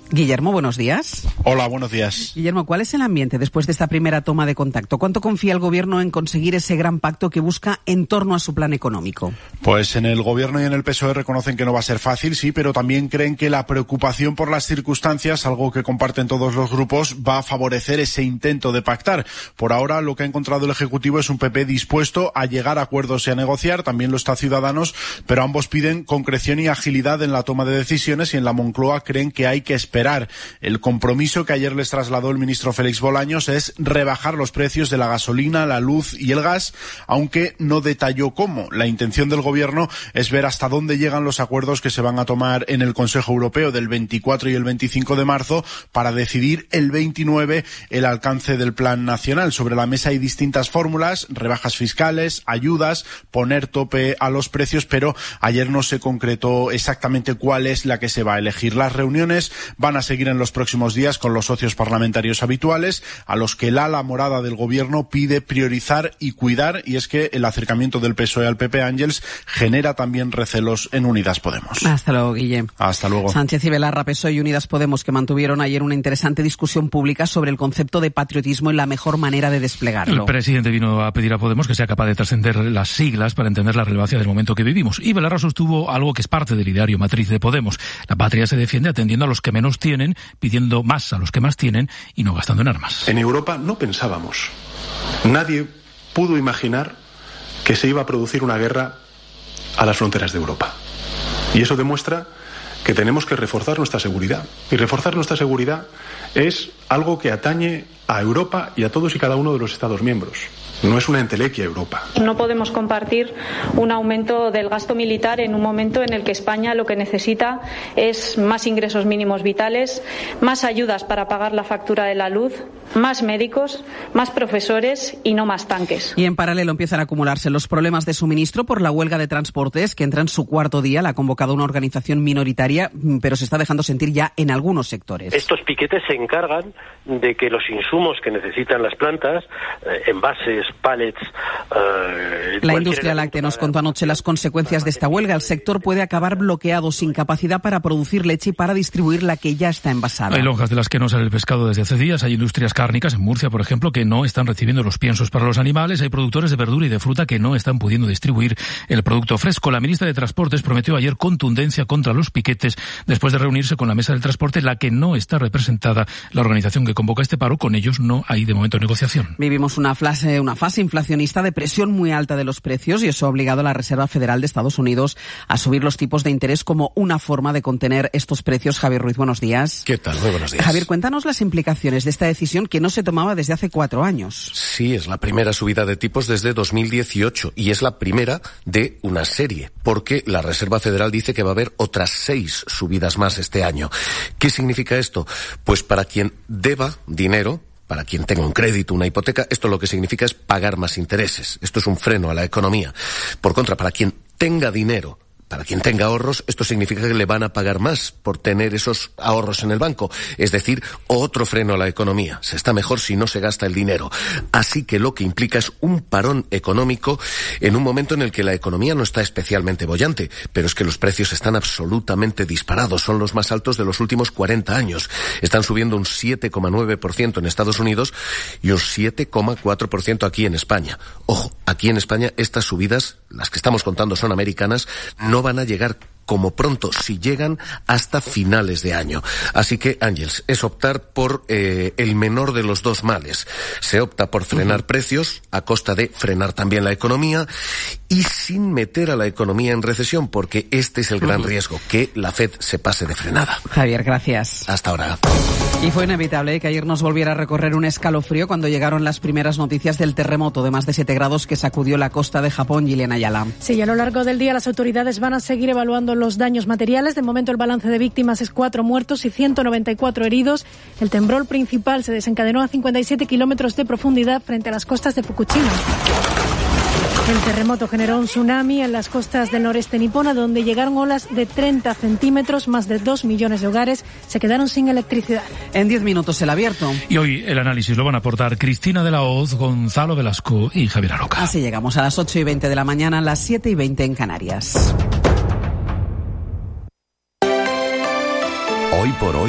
Guillermo, buenos días. Hola, buenos días. Guillermo, ¿cuál es el ambiente después de esta primera toma de contacto? ¿Cuánto confía el Gobierno en conseguir ese gran pacto que busca en torno a su plan económico? Pues en el Gobierno y en el PSOE reconocen que no va a ser fácil, sí, pero también creen que la preocupación por las circunstancias, algo que comparten todos los grupos, va a favorecer ese intento de pactar. Por ahora, lo que ha encontrado el Ejecutivo es un PP dispuesto a llegar a acuerdos y a negociar, también lo está Ciudadanos, pero ambos piden concreción y agilidad en la toma de decisiones y en la Moncloa creen que hay que esperar. El compromiso que ayer les trasladó el ministro Félix Bolaños es rebajar los precios de la gasolina, la luz y el gas, aunque no detalló cómo. La intención del Gobierno es ver hasta dónde llegan los acuerdos que se van a tomar en el Consejo Europeo del 24 y el 25 de marzo para decidir el 29 el alcance del plan nacional. Sobre la mesa hay distintas fórmulas, rebajas fiscales, ayudas, poner tope a los precios, pero ayer no se concretó exactamente cuál es la que se va a elegir. Las reuniones van a seguir en los próximos días con los socios parlamentarios habituales, a los que el ala morada del Gobierno pide priorizar y cuidar, y es que el acercamiento del PSOE al PP, Ángels, genera también recelos en Unidas Podemos. Hasta luego, Guillem. Hasta luego. Sánchez y Belarra, PSOE y Unidas Podemos, que mantuvieron ayer una interesante discusión pública sobre el concepto de patriotismo y la mejor manera de desplegarlo. El presidente vino a pedir a Podemos que sea capaz de trascender las siglas para entender la relevancia del momento que vivimos. Y Belarra sostuvo algo que es parte del ideario matriz de Podemos. La patria se defiende atendiendo a los que menos tienen, pidiendo más a los que más tienen y no gastando en armas. En Europa no pensábamos. Nadie pudo imaginar que se iba a producir una guerra a las fronteras de Europa. Y eso demuestra que tenemos que reforzar nuestra seguridad. Y reforzar nuestra seguridad es algo que atañe a Europa y a todos y cada uno de los Estados miembros. No es una entelequia Europa. No podemos compartir un aumento del gasto militar en un momento en el que España lo que necesita es más ingresos mínimos vitales, más ayudas para pagar la factura de la luz, más médicos, más profesores y no más tanques. Y en paralelo empiezan a acumularse los problemas de suministro por la huelga de transportes que entra en su cuarto día. La ha convocado una organización minoritaria, pero se está dejando sentir ya en algunos sectores. Estos piquetes se encargan de que los insumos que necesitan las plantas, envases, pallets... La industria láctea nos contó anoche las consecuencias de esta huelga. El sector puede acabar bloqueado, sin capacidad para producir leche y para distribuir la que ya está envasada. Hay lonjas de las que no sale el pescado desde hace días. Hay industrias cárnicas en Murcia, por ejemplo, que no están recibiendo los piensos para los animales. Hay productores de verdura y de fruta que no están pudiendo distribuir el producto fresco. La ministra de Transportes prometió ayer contundencia contra los piquetes después de reunirse con la mesa del transporte, la que no está representada la organización que convoca este paro. Con ellos no hay de momento negociación. Vivimos una fase inflacionista de presión muy alta de los precios y eso ha obligado a la Reserva Federal de Estados Unidos a subir los tipos de interés como una forma de contener estos precios. Javier Ruiz, buenos días. ¿Qué tal? Muy buenos días. Javier, cuéntanos las implicaciones de esta decisión que no se tomaba desde hace 4 años. Sí, es la primera subida de tipos desde 2018 y es la primera de una serie, porque la Reserva Federal dice que va a haber otras 6 subidas más este año. ¿Qué significa esto? Pues para quien deba dinero, para quien tenga un crédito, una hipoteca, esto lo que significa es pagar más intereses. Esto es un freno a la economía. Por contra, para quien tenga dinero, para quien tenga ahorros, esto significa que le van a pagar más por tener esos ahorros en el banco. Es decir, otro freno a la economía. Se está mejor si no se gasta el dinero. Así que lo que implica es un parón económico en un momento en el que la economía no está especialmente boyante. Pero es que los precios están absolutamente disparados. Son los más altos de los últimos 40 años. Están subiendo un 7,9% en Estados Unidos y un 7,4% aquí en España. Ojo, aquí en España estas subidas, las que estamos contando son americanas, no van a llegar como pronto, si llegan, hasta finales de año. Así que, Ángels, es optar por el menor de los dos males. Se opta por frenar precios a costa de frenar también la economía y sin meter a la economía en recesión, porque este es el gran riesgo, que la FED se pase de frenada. Javier, gracias. Hasta ahora. Y fue inevitable que ayer nos volviera a recorrer un escalofrío cuando llegaron las primeras noticias del terremoto de más de 7 grados que sacudió la costa de Japón. Gillian Ayala. Sí, y a lo largo del día las autoridades van a seguir evaluando los daños materiales. De momento el balance de víctimas es 4 muertos y 194 heridos. El temblor principal se desencadenó a 57 kilómetros de profundidad frente a las costas de Fukushima. El terremoto generó un tsunami en las costas del noreste nipona, donde llegaron olas de 30 centímetros. Más de 2 millones de hogares se quedaron sin electricidad. En 10 minutos el abierto. Y hoy el análisis lo van a aportar Cristina de la Hoz, Gonzalo Velasco y Javier Aroca. Así llegamos a las 8:20 de la mañana, a las 7:20 en Canarias. Hoy por hoy.